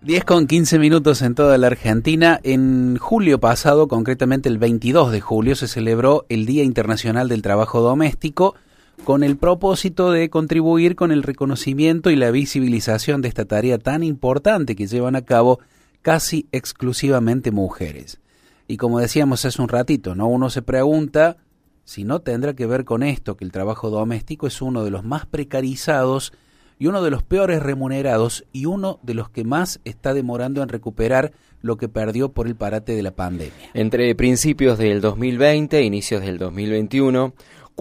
10:15 en toda la Argentina. En julio pasado, concretamente el 22 de julio, se celebró el Día Internacional del Trabajo Doméstico con el propósito de contribuir con el reconocimiento y la visibilización de esta tarea tan importante que llevan a cabo casi exclusivamente mujeres. Y como decíamos hace un ratito, ¿no? Uno se pregunta si no tendrá que ver con esto, que el trabajo doméstico es uno de los más precarizados y uno de los peores remunerados y uno de los que más está demorando en recuperar lo que perdió por el parate de la pandemia. Entre principios del 2020 e inicios del 2021,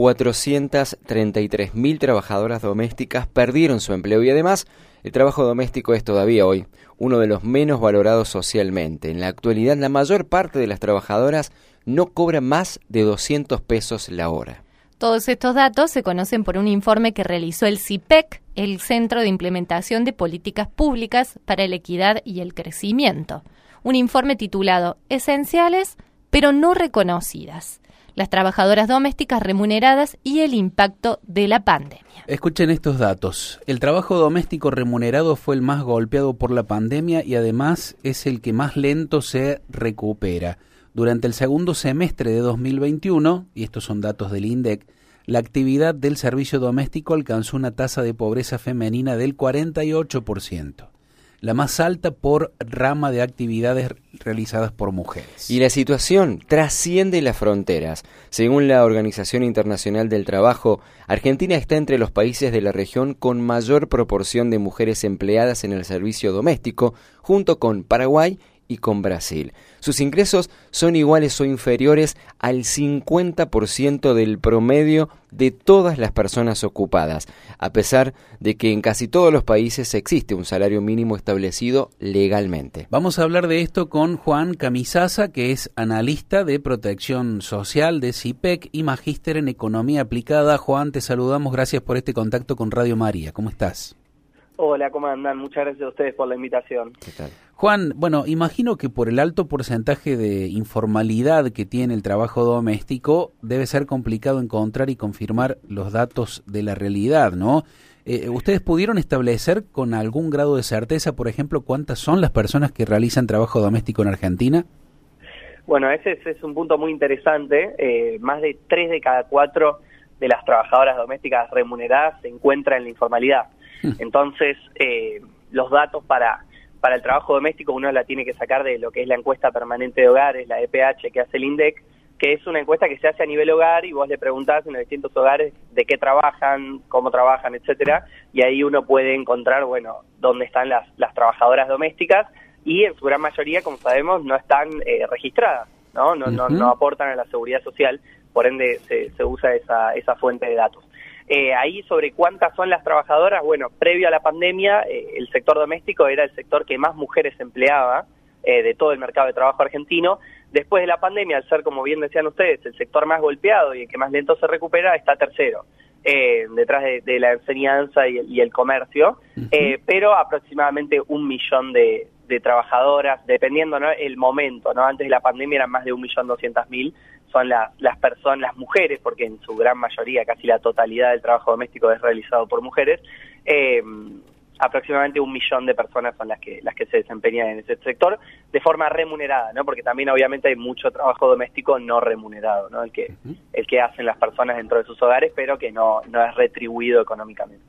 433.000 trabajadoras domésticas perdieron su empleo y además el trabajo doméstico es todavía hoy uno de los menos valorados socialmente. En la actualidad, la mayor parte de las trabajadoras no cobra más de 200 pesos la hora. Todos estos datos se conocen por un informe que realizó el CIPEC, el Centro de Implementación de Políticas Públicas para la Equidad y el Crecimiento. Un informe titulado Esenciales, pero no reconocidas: las trabajadoras domésticas remuneradas y el impacto de la pandemia. Escuchen estos datos. El trabajo doméstico remunerado fue el más golpeado por la pandemia y además es el que más lento se recupera. Durante el segundo semestre de 2021, y estos son datos del INDEC, la actividad del servicio doméstico alcanzó una tasa de pobreza femenina del 48%, la más alta por rama de actividades realizadas por mujeres. Y la situación trasciende las fronteras. Según la Organización Internacional del Trabajo, Argentina está entre los países de la región con mayor proporción de mujeres empleadas en el servicio doméstico, junto con Paraguay y con Brasil. Sus ingresos son iguales o inferiores al 50% del promedio de todas las personas ocupadas, a pesar de que en casi todos los países existe un salario mínimo establecido legalmente. Vamos a hablar de esto con Juan Camisaza, que es analista de protección social de CIPEC y magíster en economía aplicada. Juan, te saludamos, gracias por este contacto con Radio María. ¿Cómo estás? Hola, ¿cómo andan? Muchas gracias a ustedes por la invitación. ¿Qué tal? Juan, bueno, imagino que por el alto porcentaje de informalidad que tiene el trabajo doméstico, debe ser complicado encontrar y confirmar los datos de la realidad, ¿no? ¿Ustedes pudieron establecer con algún grado de certeza, por ejemplo, cuántas son las personas que realizan trabajo doméstico en Argentina? Bueno, ese es un punto muy interesante. Más de 3 de cada 4 de las trabajadoras domésticas remuneradas se encuentran en la informalidad. Entonces, los datos para el trabajo doméstico uno la tiene que sacar de lo que es la encuesta permanente de hogares, la EPH que hace el INDEC, que es una encuesta que se hace a nivel hogar y vos le preguntás en los distintos hogares de qué trabajan, cómo trabajan, etcétera, y ahí uno puede encontrar, bueno, dónde están las trabajadoras domésticas y en su gran mayoría, como sabemos, no están registradas, ¿no? No aportan a la seguridad social, por ende se usa esa fuente de datos. Ahí sobre cuántas son las trabajadoras, bueno, previo a la pandemia, el sector doméstico era el sector que más mujeres empleaba de todo el mercado de trabajo argentino. Después de la pandemia, al ser, como bien decían ustedes, el sector más golpeado y el que más lento se recupera, está tercero, detrás de la enseñanza y el comercio, pero aproximadamente 1 millón de trabajadoras, dependiendo, ¿no?, el momento, ¿no? Antes de la pandemia eran más de 1.200.000, son las personas, las mujeres, porque en su gran mayoría, casi la totalidad del trabajo doméstico es realizado por mujeres. Aproximadamente 1 millón de personas son las que se desempeñan en ese sector de forma remunerada, ¿no? Porque también obviamente hay mucho trabajo doméstico no remunerado, ¿no? El que hacen las personas dentro de sus hogares, pero que no es retribuido económicamente.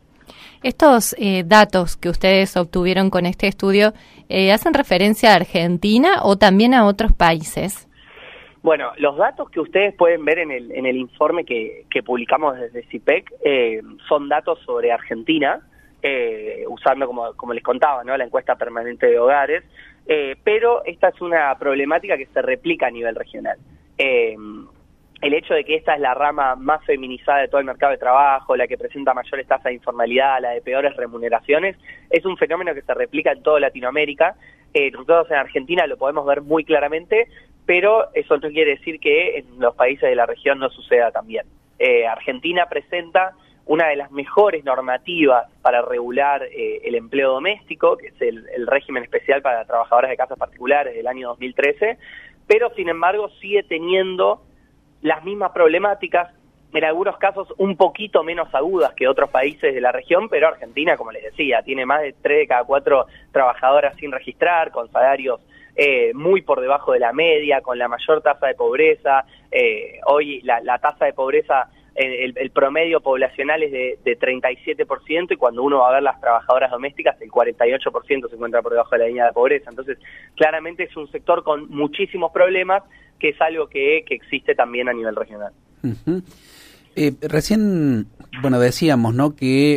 Estos datos que ustedes obtuvieron con este estudio, ¿hacen referencia a Argentina o también a otros países? Bueno, los datos que ustedes pueden ver en el informe que publicamos desde CIPEC son datos sobre Argentina, usando, como les contaba, ¿no?, la encuesta permanente de hogares, pero esta es una problemática que se replica a nivel regional. El hecho de que esta es la rama más feminizada de todo el mercado de trabajo, la que presenta mayores tasas de informalidad, la de peores remuneraciones, es un fenómeno que se replica en toda Latinoamérica. Nosotros en Argentina lo podemos ver muy claramente, pero eso no quiere decir que en los países de la región no suceda también. Argentina presenta una de las mejores normativas para regular el empleo doméstico, que es el régimen especial para trabajadoras de casas particulares del año 2013, pero sin embargo sigue teniendo las mismas problemáticas en algunos casos un poquito menos agudas que otros países de la región, pero Argentina, como les decía, tiene más de 3 de cada 4 trabajadoras sin registrar, con salarios muy por debajo de la media, con la mayor tasa de pobreza. Hoy la tasa de pobreza, el promedio poblacional es de 37%, y cuando uno va a ver las trabajadoras domésticas, el 48% se encuentra por debajo de la línea de pobreza. Entonces, claramente es un sector con muchísimos problemas, que es algo que existe también a nivel regional. Uh-huh. Recién, bueno, decíamos, ¿no?, que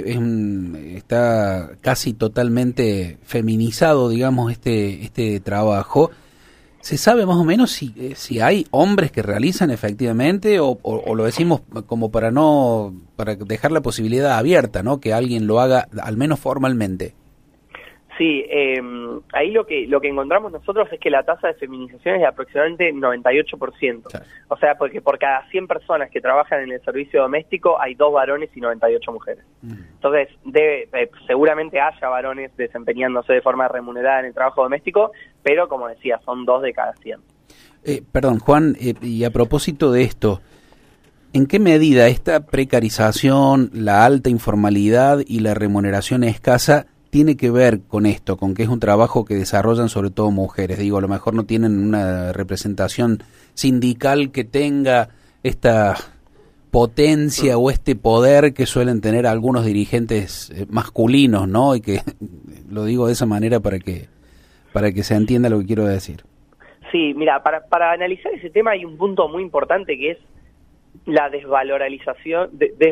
está casi totalmente feminizado, digamos, este trabajo. ¿Se sabe más o menos si hay hombres que realizan efectivamente o lo decimos como para dejar la posibilidad abierta, ¿no?, que alguien lo haga al menos formalmente? Sí, ahí lo que encontramos nosotros es que la tasa de feminización es de aproximadamente 98%. Claro. O sea, porque por cada 100 personas que trabajan en el servicio doméstico hay 2 varones y 98 mujeres. Entonces, seguramente haya varones desempeñándose de forma remunerada en el trabajo doméstico, pero como decía, son 2 de cada 100. Perdón, Juan, y a propósito de esto, ¿en qué medida esta precarización, la alta informalidad y la remuneración escasa tiene que ver con esto, con que es un trabajo que desarrollan sobre todo mujeres? Digo, a lo mejor no tienen una representación sindical que tenga esta potencia o este poder que suelen tener algunos dirigentes masculinos, ¿no? Y que lo digo de esa manera para que se entienda lo que quiero decir. Sí, mira, para analizar ese tema hay un punto muy importante, que es la desvalorización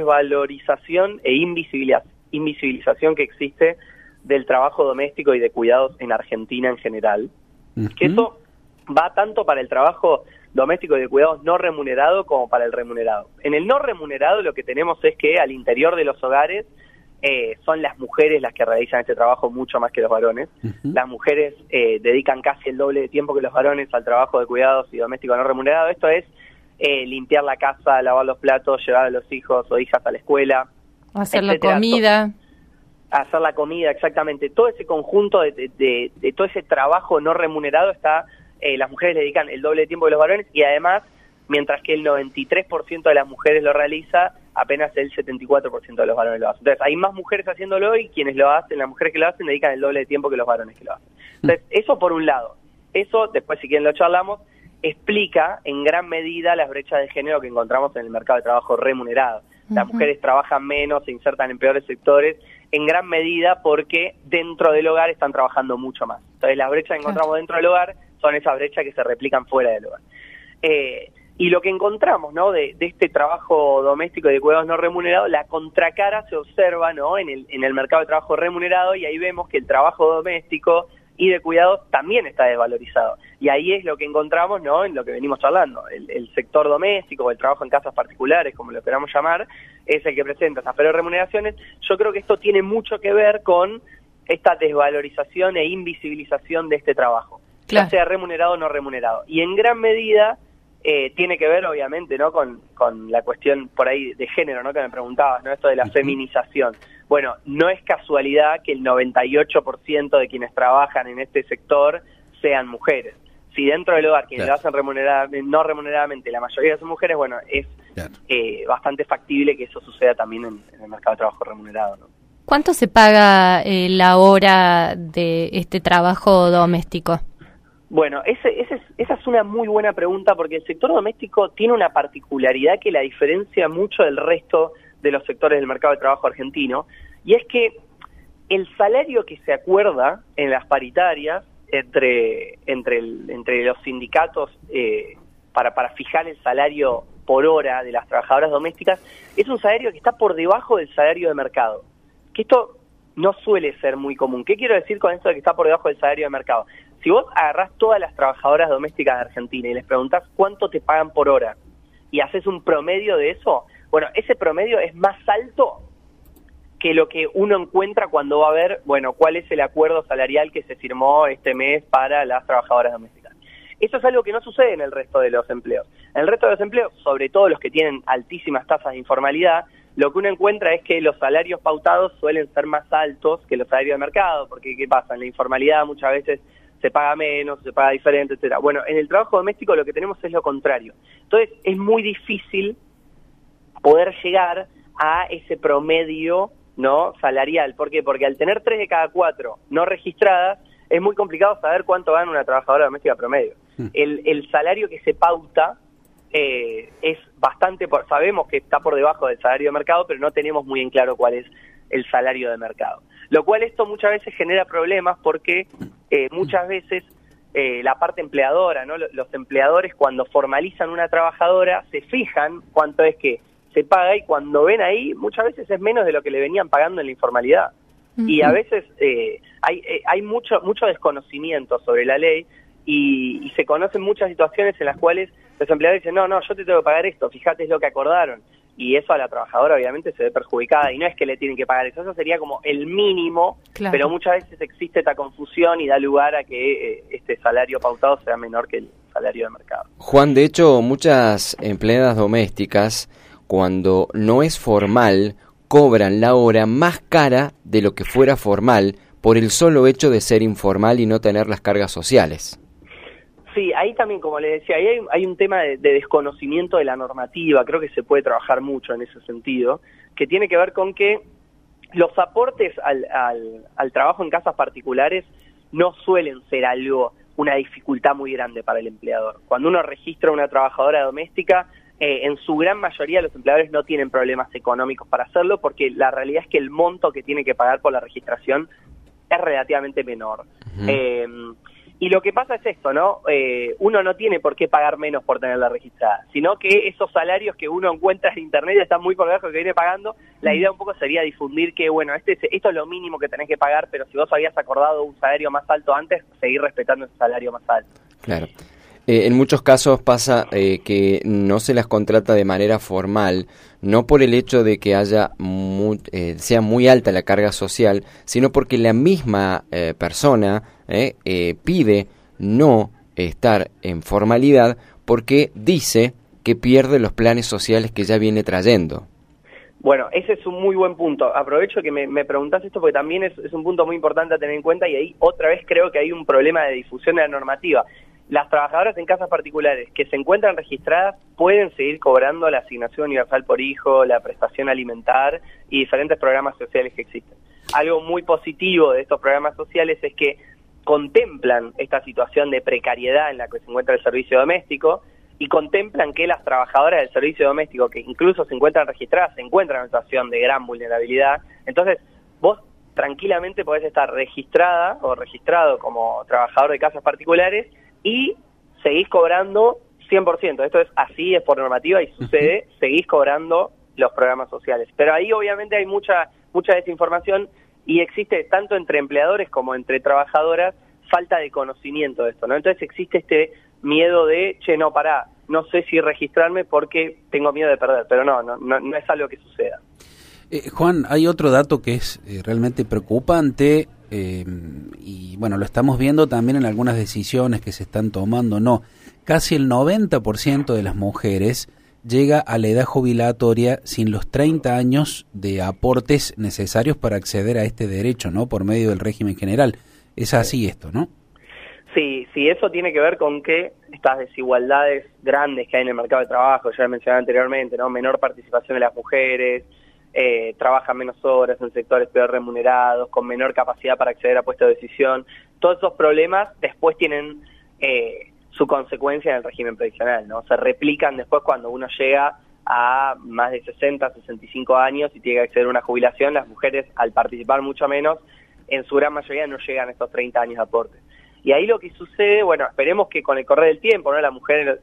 e invisibilización que existe del trabajo doméstico y de cuidados en Argentina en general. Uh-huh. Que eso va tanto para el trabajo doméstico y de cuidados no remunerado como para el remunerado. En el no remunerado lo que tenemos es que al interior de los hogares son las mujeres las que realizan este trabajo mucho más que los varones. Uh-huh. Las mujeres dedican casi el doble de tiempo que los varones al trabajo de cuidados y doméstico no remunerado. Esto es limpiar la casa, lavar los platos, llevar a los hijos o hijas a la escuela, hacer la comida. Hacer la comida, exactamente. Todo ese conjunto de todo ese trabajo no remunerado está, las mujeres le dedican el doble de tiempo que los varones, y además, mientras que el 93% de las mujeres lo realiza, apenas el 74% de los varones lo hacen. Entonces, hay más mujeres haciéndolo, y quienes lo hacen, las mujeres que lo hacen, dedican el doble de tiempo que los varones que lo hacen. Entonces, eso por un lado. Eso, después si quieren lo charlamos, explica en gran medida las brechas de género que encontramos en el mercado de trabajo remunerado. Las mujeres trabajan menos, se insertan en peores sectores, en gran medida porque dentro del hogar están trabajando mucho más. Entonces las brechas que encontramos dentro del hogar son esas brechas que se replican fuera del hogar. Y lo que encontramos, ¿no?, de este trabajo doméstico y de cuidados no remunerados, la contracara se observa, ¿no?, en el mercado de trabajo remunerado, y ahí vemos que el trabajo doméstico y de cuidados también está desvalorizado. Y ahí es lo que encontramos, ¿no?, en lo que venimos charlando. El sector doméstico, o el trabajo en casas particulares, como lo queramos llamar, es el que presenta esas peores remuneraciones. Yo creo que esto tiene mucho que ver con esta desvalorización e invisibilización de este trabajo, claro, ya sea remunerado o no remunerado. Y en gran medida tiene que ver, obviamente, ¿no?, con la cuestión por ahí de género, ¿no?, que me preguntabas, ¿no?, esto de la feminización. Bueno, no es casualidad que el 98% de quienes trabajan en este sector sean mujeres. Si dentro del hogar quienes lo hacen no remuneradamente, la mayoría son mujeres, bueno, es bastante factible que eso suceda también en el mercado de trabajo remunerado, ¿no? ¿Cuánto se paga la hora de este trabajo doméstico? Bueno, esa es una muy buena pregunta, porque el sector doméstico tiene una particularidad que la diferencia mucho del resto de los sectores del mercado de trabajo argentino, y es que el salario que se acuerda en las paritarias entre los sindicatos para fijar el salario por hora de las trabajadoras domésticas es un salario que está por debajo del salario de mercado, que esto no suele ser muy común. ¿Qué quiero decir con esto de que está por debajo del salario de mercado? Si vos agarrás todas las trabajadoras domésticas de Argentina y les preguntás cuánto te pagan por hora y haces un promedio de eso, bueno, ese promedio es más alto que lo que uno encuentra cuando va a ver, bueno, cuál es el acuerdo salarial que se firmó este mes para las trabajadoras domésticas. Eso es algo que no sucede en el resto de los empleos. En el resto de los empleos, sobre todo los que tienen altísimas tasas de informalidad, lo que uno encuentra es que los salarios pautados suelen ser más altos que los salarios de mercado, porque ¿qué pasa? En la informalidad muchas veces se paga menos, se paga diferente, etcétera. Bueno, en el trabajo doméstico lo que tenemos es lo contrario. Entonces, es muy difícil poder llegar a ese promedio, ¿no?, salarial. ¿Por qué? Porque al tener 3 de cada 4 no registradas, es muy complicado saber cuánto gana una trabajadora doméstica promedio. El salario que se pauta es bastante, sabemos que está por debajo del salario de mercado, pero no tenemos muy en claro cuál es el salario de mercado. Lo cual esto muchas veces genera problemas porque muchas veces la parte empleadora, ¿no?, los empleadores cuando formalizan una trabajadora se fijan cuánto es que se paga, y cuando ven ahí muchas veces es menos de lo que le venían pagando en la informalidad. Y a veces hay mucho desconocimiento sobre la ley y se conocen muchas situaciones en las cuales los empleadores dicen, no, yo te tengo que pagar esto, fíjate, es lo que acordaron. Y eso a la trabajadora obviamente se ve perjudicada, y no es que le tienen que pagar eso sería como el mínimo, claro. Pero muchas veces existe esta confusión y da lugar a que este salario pautado sea menor que el salario de mercado. Juan, de hecho, muchas empleadas domésticas, cuando no es formal, cobran la hora más cara de lo que fuera formal por el solo hecho de ser informal y no tener las cargas sociales. Sí, ahí también, como le decía, ahí hay un tema de desconocimiento de la normativa, creo que se puede trabajar mucho en ese sentido, que tiene que ver con que los aportes al trabajo en casas particulares no suelen ser una dificultad muy grande para el empleador. Cuando uno registra una trabajadora doméstica, en su gran mayoría los empleadores no tienen problemas económicos para hacerlo, porque la realidad es que el monto que tiene que pagar por la registración es relativamente menor. Y lo que pasa es esto, ¿no? Uno no tiene por qué pagar menos por tenerla registrada, sino que esos salarios que uno encuentra en internet están muy por debajo de lo que viene pagando. La idea un poco sería difundir que, bueno, esto es lo mínimo que tenés que pagar, pero si vos habías acordado un salario más alto antes, seguir respetando ese salario más alto. Claro. En muchos casos pasa que no se las contrata de manera formal, no por el hecho de que sea muy alta la carga social, sino porque la misma persona pide no estar en formalidad porque dice que pierde los planes sociales que ya viene trayendo. Bueno, ese es un muy buen punto. Aprovecho que me preguntás esto porque también es un punto muy importante a tener en cuenta, y ahí otra vez creo que hay un problema de difusión de la normativa. Las trabajadoras en casas particulares que se encuentran registradas pueden seguir cobrando la asignación universal por hijo, la prestación alimentar y diferentes programas sociales que existen. Algo muy positivo de estos programas sociales es que contemplan esta situación de precariedad en la que se encuentra el servicio doméstico, y contemplan que las trabajadoras del servicio doméstico que incluso se encuentran registradas se encuentran en una situación de gran vulnerabilidad. Entonces vos tranquilamente podés estar registrada o registrado como trabajador de casas particulares y seguís cobrando 100%. Esto es así, es por normativa y sucede, seguís cobrando los programas sociales. Pero ahí obviamente hay mucha desinformación, y existe tanto entre empleadores como entre trabajadoras falta de conocimiento de esto, ¿no? Entonces existe este miedo de, no sé si registrarme porque tengo miedo de perder, pero no es algo que suceda. Juan, hay otro dato que es realmente preocupante, y bueno, lo estamos viendo también en algunas decisiones que se están tomando, casi el 90% de las mujeres llega a la edad jubilatoria sin los 30 años de aportes necesarios para acceder a este derecho, ¿no?, por medio del régimen general. Es así esto, ¿no? Sí, eso tiene que ver con que estas desigualdades grandes que hay en el mercado de trabajo, ya mencioné anteriormente, ¿no?, menor participación de las mujeres, trabajan menos horas en sectores peor remunerados, con menor capacidad para acceder a puestos de decisión. Todos esos problemas después tienen su consecuencia en el régimen previsional, ¿no? Se replican después cuando uno llega a más de 60, 65 años y tiene que acceder a una jubilación. Las mujeres, al participar mucho menos, en su gran mayoría no llegan a estos 30 años de aporte. Y ahí lo que sucede, bueno, esperemos que con el correr del tiempo, ¿no?, las mujeres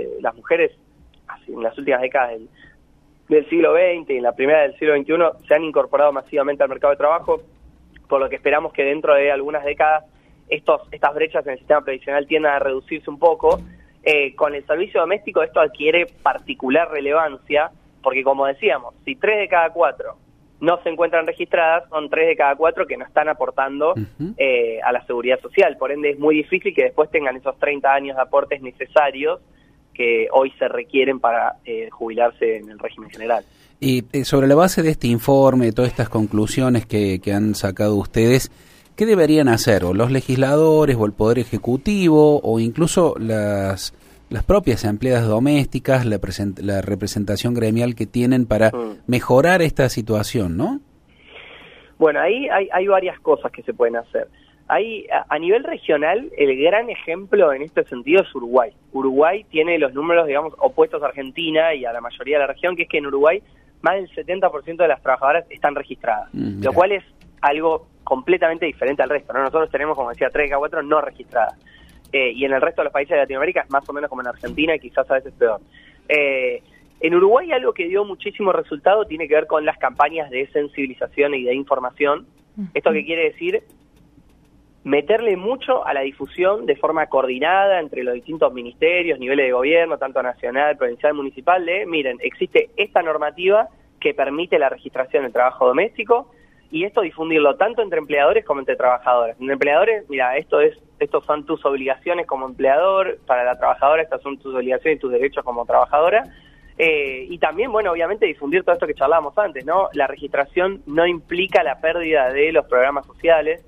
así, en las últimas décadas del siglo XX y en la primera del siglo XXI se han incorporado masivamente al mercado de trabajo, por lo que esperamos que dentro de algunas décadas estas brechas en el sistema previsional tiendan a reducirse un poco. Con el servicio doméstico esto adquiere particular relevancia, porque como decíamos, si 3 de cada 4 no se encuentran registradas, son 3 de cada 4 que no están aportando a la seguridad social. Por ende es muy difícil que después tengan esos 30 años de aportes necesarios que hoy se requieren para jubilarse en el régimen general. Y sobre la base de este informe, de todas estas conclusiones que han sacado ustedes, ¿qué deberían hacer o los legisladores o el Poder Ejecutivo o incluso las las propias empleadas domésticas, la representación gremial que tienen para mejorar esta situación, ¿no? Bueno, ahí hay varias cosas que se pueden hacer. A nivel regional, el gran ejemplo en este sentido es Uruguay. Uruguay tiene los números, digamos, opuestos a Argentina y a la mayoría de la región, que es que en Uruguay más del 70% de las trabajadoras están registradas, lo cual es algo completamente diferente al resto, ¿no? Nosotros tenemos, como decía, 3 de cada 4 no registradas. Y en el resto de los países de Latinoamérica es más o menos como en Argentina y quizás a veces peor. En Uruguay algo que dio muchísimo resultado tiene que ver con las campañas de sensibilización y de información. ¿Esto qué quiere decir? Meterle mucho a la difusión de forma coordinada entre los distintos ministerios, niveles de gobierno, tanto nacional, provincial, municipal, miren, existe esta normativa que permite la registración del trabajo doméstico, y esto difundirlo tanto entre empleadores como entre trabajadoras. Entre empleadores, mira, estos son tus obligaciones como empleador, para la trabajadora estas son tus obligaciones y tus derechos como trabajadora, y también, bueno, obviamente difundir todo esto que charlábamos antes, ¿no? La registración no implica la pérdida de los programas sociales,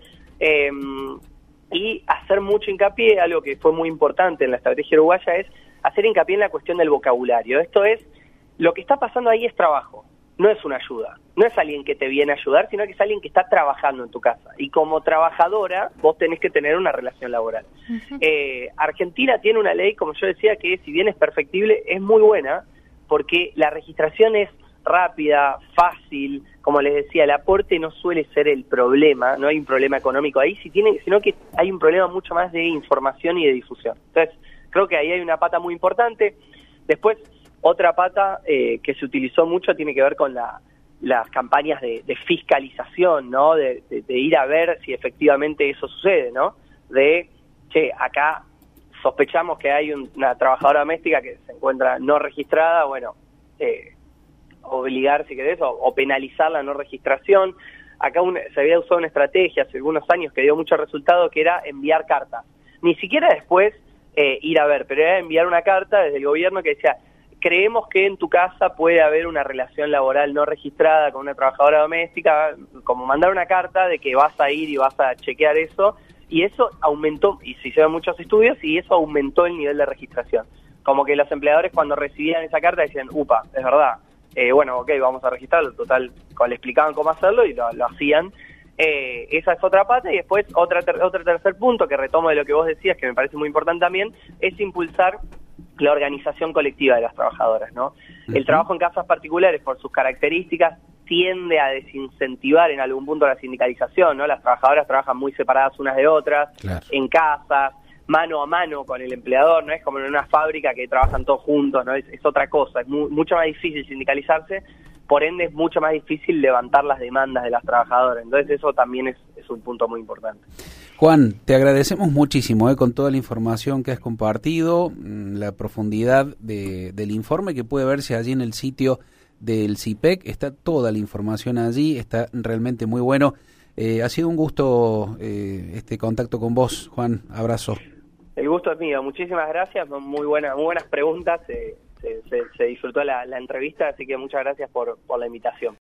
y hacer mucho hincapié, algo que fue muy importante en la estrategia uruguaya, es hacer hincapié en la cuestión del vocabulario. Esto es, lo que está pasando ahí es trabajo, no es una ayuda, no es alguien que te viene a ayudar, sino que es alguien que está trabajando en tu casa, y como trabajadora vos tenés que tener una relación laboral. Argentina tiene una ley, como yo decía, que si bien es perfectible, es muy buena, porque la registración es rápida, fácil, como les decía, el aporte no suele ser el problema, no hay un problema económico ahí, sino que hay un problema mucho más de información y de difusión. Entonces, creo que ahí hay una pata muy importante. Después, otra pata que se utilizó mucho tiene que ver con las campañas de fiscalización, ¿no? De ir a ver si efectivamente eso sucede, ¿no? Acá sospechamos que hay una trabajadora doméstica que se encuentra no registrada, bueno, obligar, si querés, o penalizar la no registración. Acá se había usado una estrategia hace algunos años que dio mucho resultado, que era enviar cartas. Ni siquiera después ir a ver, pero era enviar una carta desde el gobierno que decía, creemos que en tu casa puede haber una relación laboral no registrada con una trabajadora doméstica, como mandar una carta de que vas a ir y vas a chequear eso, y eso aumentó, y se hicieron muchos estudios, y eso aumentó el nivel de registración. Como que los empleadores cuando recibían esa carta decían, upa, es verdad, bueno, ok, vamos a registrarlo, total, le explicaban cómo hacerlo y lo hacían. Esa es otra pata, y después otro tercer punto que retomo de lo que vos decías, que me parece muy importante también, es impulsar la organización colectiva de las trabajadoras, ¿no? El trabajo en casas particulares, por sus características, tiende a desincentivar en algún punto la sindicalización, ¿no? Las trabajadoras trabajan muy separadas unas de otras, claro, en casas, mano a mano con el empleador, no es como en una fábrica que trabajan todos juntos, ¿no? Es otra cosa, es mucho más difícil sindicalizarse, por ende es mucho más difícil levantar las demandas de las trabajadoras, entonces eso también es un punto muy importante. Juan, te agradecemos muchísimo con toda la información que has compartido, la profundidad del informe que puede verse allí en el sitio del CIPEC, está toda la información allí, está realmente muy bueno. Ha sido un gusto este contacto con vos, Juan, abrazo. El gusto es mío, muchísimas gracias, muy buenas preguntas, se disfrutó la entrevista, así que muchas gracias por la invitación.